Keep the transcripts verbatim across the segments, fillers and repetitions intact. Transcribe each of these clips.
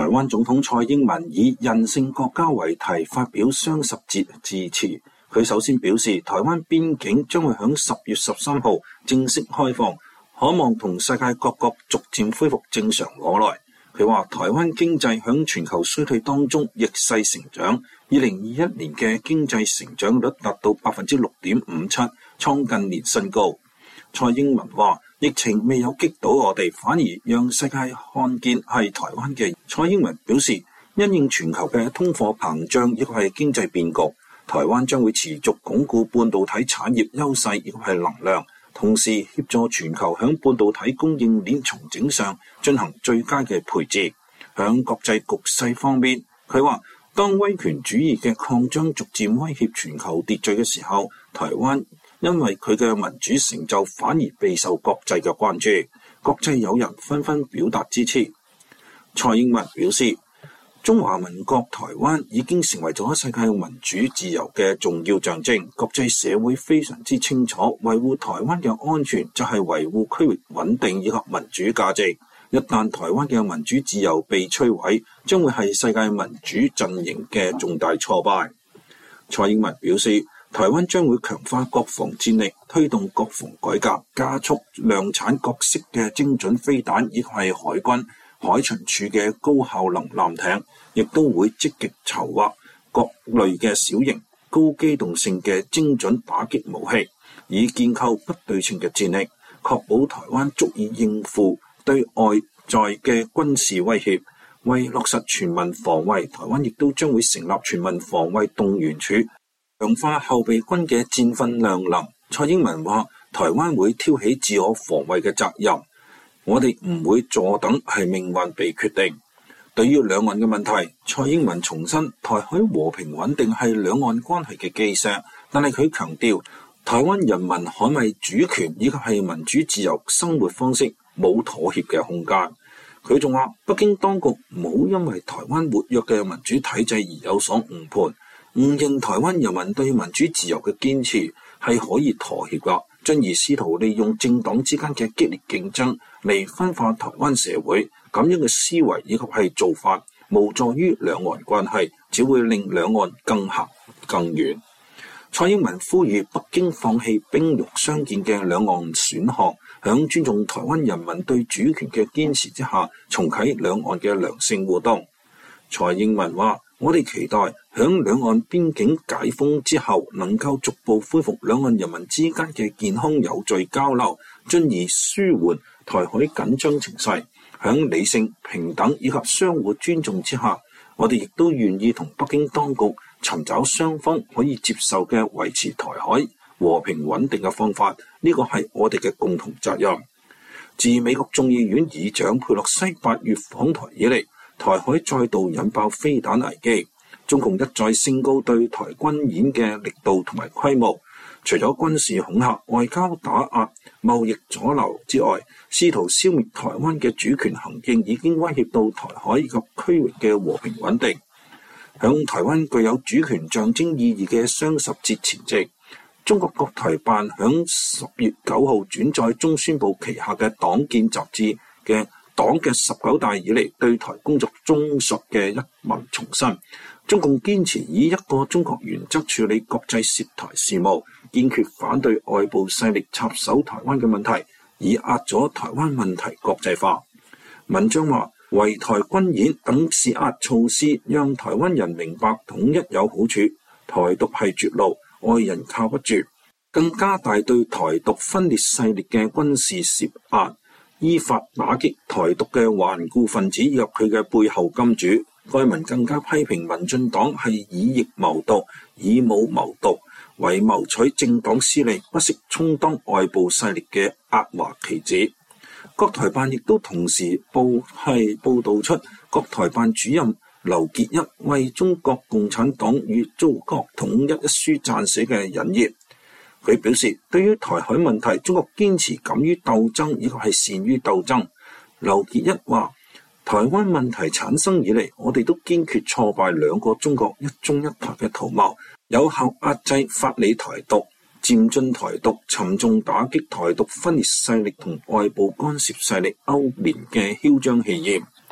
灣總統蔡英文以人性國家為題發表雙十節致辭。佢首先表示，台灣邊境將會響十月十三號正式開放，可望同世界各國逐漸恢復正常往來。佢話台灣經濟響全球衰退當中逆勢成長，二零二一年嘅經濟成長率達到百分之六點五七，創近年新高。蔡英文話疫情未有擊倒我哋，反而讓世界看見係台灣嘅。蔡英文表示，因應全球嘅通貨膨脹，亦係經濟變局，台灣將會持續鞏固半導體產業優勢，亦係能量，同時協助全球響半導體供應鏈重整上進行最佳嘅配置。響國際局勢方面，佢話當威權主義嘅擴張逐漸威脅全球秩序嘅時候，台灣因為佢嘅民主成就反而備受國際嘅關注，國際友人紛紛表達支持。蔡英文表示，中華民國台灣已經成為咗世界民主自由嘅重要象徵，國際社會非常之清楚，維護台灣嘅安全就係維護區域穩定以及民主價值。一旦台灣嘅民主自由被摧毀，將會係世界民主陣營嘅重大挫敗。蔡英文表示，台灣將會強化國防戰力，推動國防改革，加速量產各式嘅精準飛彈，亦係海軍、海巡署嘅高效能艦艇，亦都會積極籌劃各類嘅小型、高機動性嘅精準打擊武器，以建構不對稱嘅戰力，確保台灣足以應付對外在嘅軍事威脅。為落實全民防衛，台灣亦都將會成立全民防衛動員處，強化後備軍嘅戰訓量能。蔡英文話，台灣會挑起自我防衛嘅責任，我哋唔會坐等係命運被決定。對於兩岸嘅問題，蔡英文重申台海和平穩定係兩岸關係嘅基石，但係佢強調台灣人民捍衛主權以及係民主自由生活方式冇妥協嘅空間。佢仲話，北京當局唔好因為台灣活躍嘅民主體制而有所誤判，誤認台灣人民對民主自由嘅堅持係可以妥協㗎，進而試圖利用政黨之間嘅激烈競爭嚟分化台灣社會。咁樣嘅思維以及係做法，無助於兩岸關係，只會令兩岸更行更遠。蔡英文呼籲北京放棄兵戎相見嘅兩岸選項，響尊重台灣人民對主權嘅堅持之下，重啟兩岸嘅良性互動。蔡英文話，我哋期待響兩岸邊境解封之後，能夠逐步恢復兩岸人民之間嘅健康有序交流，進而舒緩台海緊張情勢。響理性、平等以及相互尊重之下，我哋亦都願意同北京當局尋找雙方可以接受嘅維持台海和平穩定嘅方法，呢個係我哋嘅共同責任。自美國眾議院議長佩洛西八月訪台以嚟，台海再度引爆飛彈危機，中共一再升高對台軍演嘅力度同埋規模，除咗軍事恐嚇、外交打壓、貿易阻撓之外，試圖消滅台灣嘅主權行徑已經威脅到台海以及區域嘅和平穩定。響台灣具有主權象徵意義嘅雙十節前夕，中國國台辦響十月九號轉載中宣部旗下嘅黨建雜誌嘅黨嘅十九大以嚟對台工作忠實嘅一文重申，中共堅持以一個中國原則處理國際涉台事務，堅決反對外部勢力插手台灣嘅問題，以壓咗台灣問題國際化。文章話，圍台軍演等施壓措施，讓台灣人明白統一有好處，台獨係絕路，外人靠不住，更加大對台獨分裂勢力嘅軍事施壓，依法打擊台獨嘅頑固分子以及佢嘅背後金主。該文更加批評民進黨係以役謀獨，以武謀獨，為謀取政黨私利，不惜充當外部勢力嘅壓華棋子。國台辦亦都同時報係報導出國台辦主任劉結一為中國共產黨與祖國統一一書撰寫嘅引言。佢表示，對於台海問題，中國堅持敢於鬥爭，以及係善於鬥爭。劉結一話，台灣問題產生以嚟，我哋都堅決挫敗兩個中國一中一台嘅圖謀，有效壓制法理台獨、漸進台獨，沉重打擊台獨分裂勢力同外部干涉勢力勾連嘅囂張氣焰。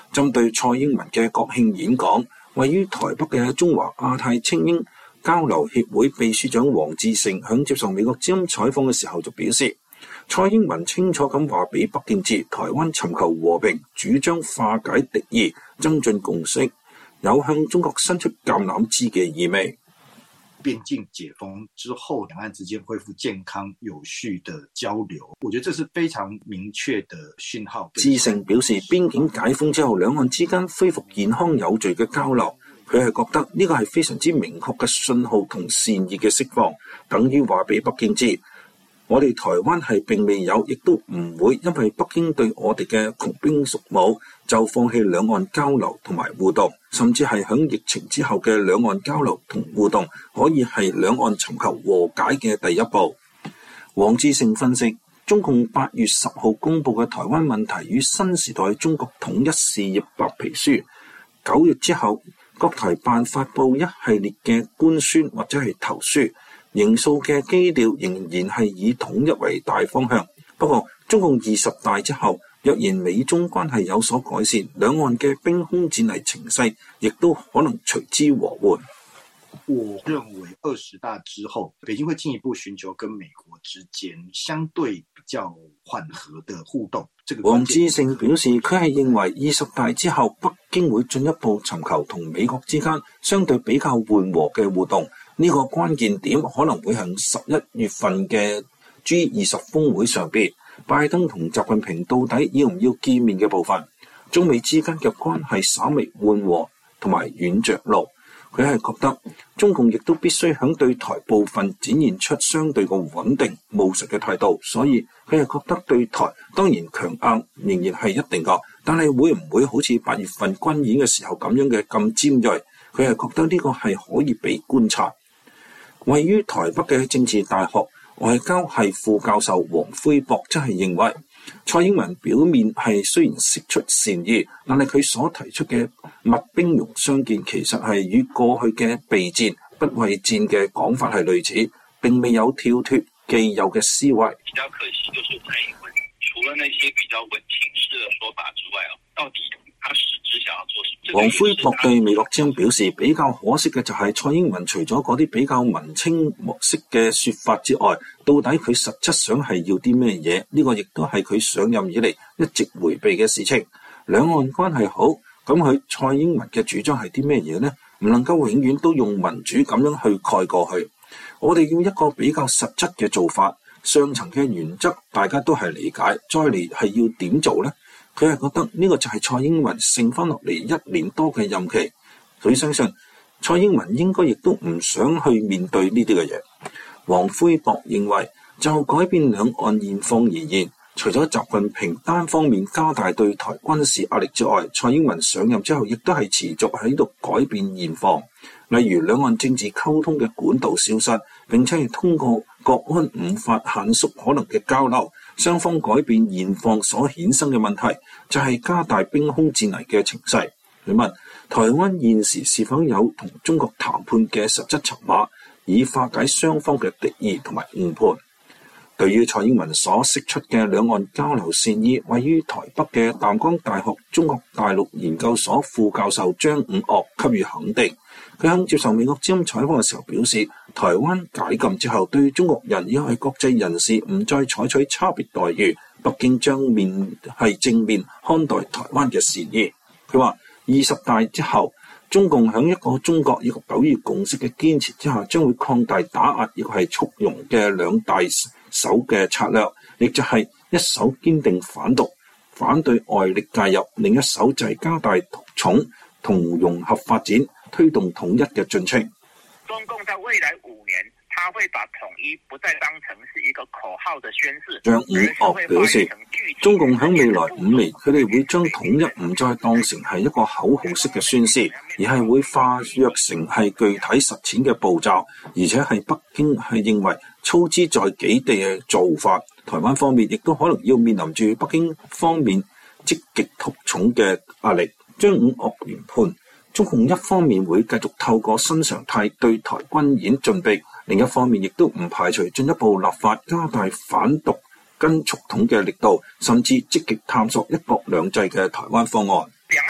針對蔡英文嘅國慶演講，位於台北嘅中華亞太青英交流協會秘書長黃志誠響接受美國之音採訪嘅時候就表示，蔡英文清楚咁話俾北京知，台灣尋求和平，主張化解敵意，增進共識，有向中國伸出橄欖枝嘅意味。 邊境解封之後，兩岸之間恢復健康有序的交流，我覺得這是非常明確的訊號。 志誠表示，邊境解封之後，兩岸之間恢復健康有序嘅交流，佢係覺得呢個係非常之明確嘅信號同善意嘅釋放，等於話俾北京知，我哋台灣係並未有，亦都唔會因為北京對我哋嘅窮兵黩武就放棄兩岸交流同埋互動，甚至係響疫情之後嘅兩岸交流同互動可以係兩岸尋求和解嘅第一步。黃志誠分析，中共八月十號公布嘅台灣問題與新時代中國統一事業白皮書，九月之後國台辦發布一系列嘅官宣或者係投書，營造嘅基調仍然係以統一為大方向。不過中共二十大之後，若然美中關係有所改善，兩岸嘅兵凶戰危情勢亦都可能隨之和緩。 我認為二十大之後，北京會進一步尋求跟美國之間相對比較緩和的互動。 黃志誠表示，佢係認為二十大之後，北京會進一步尋求同美國之間相對比較緩和嘅互動。呢、這個關鍵點可能會喺十一月份嘅 G 二十峰會上邊，拜登同習近平到底要唔要見面嘅部分，中美之間嘅關係稍微緩和同埋軟着陸。佢係覺得中共亦都必須響對台部分展現出相對嘅穩定務實嘅態度，所以佢係覺得對台當然強硬仍然係一定㗎，但係會唔會好似八月份軍演嘅時候咁樣嘅咁尖銳？佢係覺得呢個係可以被觀察。位於台北嘅政治大學外交系副教授黃輝博則係認為，蔡英文表面係雖然釋出善意，但係佢所提出嘅物兵戎相見，其實係與過去嘅備戰不畏戰嘅講法係類似，並未有跳脫既有嘅思維。 比較可惜就是蔡英文除了那些比較文青式嘅說法之外，到底他實質想要做什麼？ 黃輝博對美國之音表示，比較可惜嘅就係蔡英文除咗嗰啲比較文青模式嘅說法之外，到底佢實質上係要啲咩嘢？呢個亦都係佢上任以嚟一直迴避嘅事情。兩岸關係好，咁佢蔡英文嘅主張係啲咩嘢呢？唔能夠永遠都用民主咁樣去蓋過去。我哋要一個比較實質嘅做法，上層嘅原則大家都係理解，再嚟係要點做呢？佢係覺得呢個就係蔡英文剩翻落嚟一年多嘅任期，佢相信蔡英文應該亦都唔想去面對呢啲嘅嘢。黃輝博認為，就改變兩岸現況而言，除咗習近平單方面加大對台軍事壓力之外，蔡英文上任之後亦都係持續喺度改變現況，例如兩岸政治溝通嘅管道消失，並且係通過國安五法限縮可能嘅交流，雙方改變現況所衍生嘅問題就係加大兵凶戰危嘅情勢。佢問台灣現時是否有同中國談判嘅實質籌碼，以化解雙方嘅敵意同埋誤判。對於蔡英文所釋出嘅兩岸交流善意，位於台北嘅淡江大學中國大陸研究所副教授張五岳給予肯定。佢喺接受美國之音採訪嘅時候表示，台灣解禁之後，對中國人亦係國際人士唔再採取差別待遇，北京將面係正面看待台灣嘅善意。佢話二十大之後，中共喺一個中國以及九二共識嘅堅持之下，將會擴大打壓亦係促融嘅兩大手嘅策略，亦就係一手堅定反獨，反對外力介入；另一手就係加大統統同融合發展，推動統一嘅進程。 中共在未來五年，他會把統一不再當成是一個口號的宣示。 張五岳表示，中共喺未來五年，佢哋會將統一唔再當成係一個口號式嘅宣示，而係會化約成係具體實踐嘅步驟，而且係北京係認為操之在己地嘅做法。台灣方面亦都可能要面臨住北京方面積極推崇嘅壓力。張五岳研判，中共一方面會繼續透過新常態對台軍演進逼，另一方面亦都唔排除進一步立法加大反獨跟促統嘅力度，甚至積極探索一國兩制嘅台灣方案。 兩岸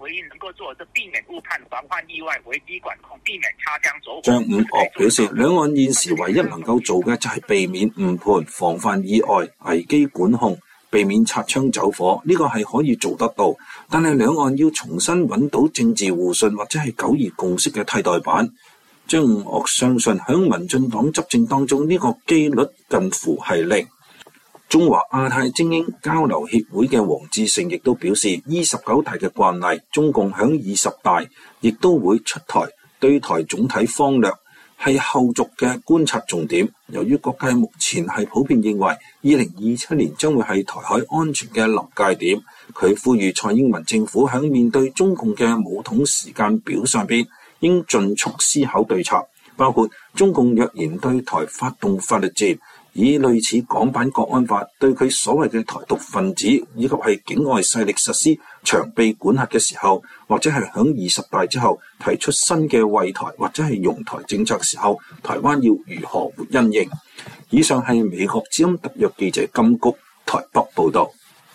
唯一能夠做的，避免誤判、防範意外、危機管控、避免擦槍走火。 張五岳表示，兩岸現時唯一能夠做嘅就係避免誤判、防範意外、危機管控、避免擦槍走火，呢個係可以做得到。但係兩岸要重新揾到政治互信或者係九二共識嘅替代版。張五岳相信響民進黨執政當中呢個機率近乎係零。中華亞太精英交流協會嘅黃志勝亦都表示，二十九大嘅慣例，中共響二十大亦都會出台對台總體方略，係後續嘅觀察重點。由於各界目前係普遍認為二零二七年將會係台海安全嘅臨界點，佢呼籲蔡英文政府響面對中共嘅武統時間表上邊，應盡速思考對策，包括中共若然對台發動法律戰，以類似港版國安法對佢所謂嘅台獨分子以及係境外勢力實施長臂管轄嘅時候，或者係響二十大之後提出新嘅惠台或者係容台政策時候，台灣要如何因應。以上係美國之音特約記者金谷台北報道。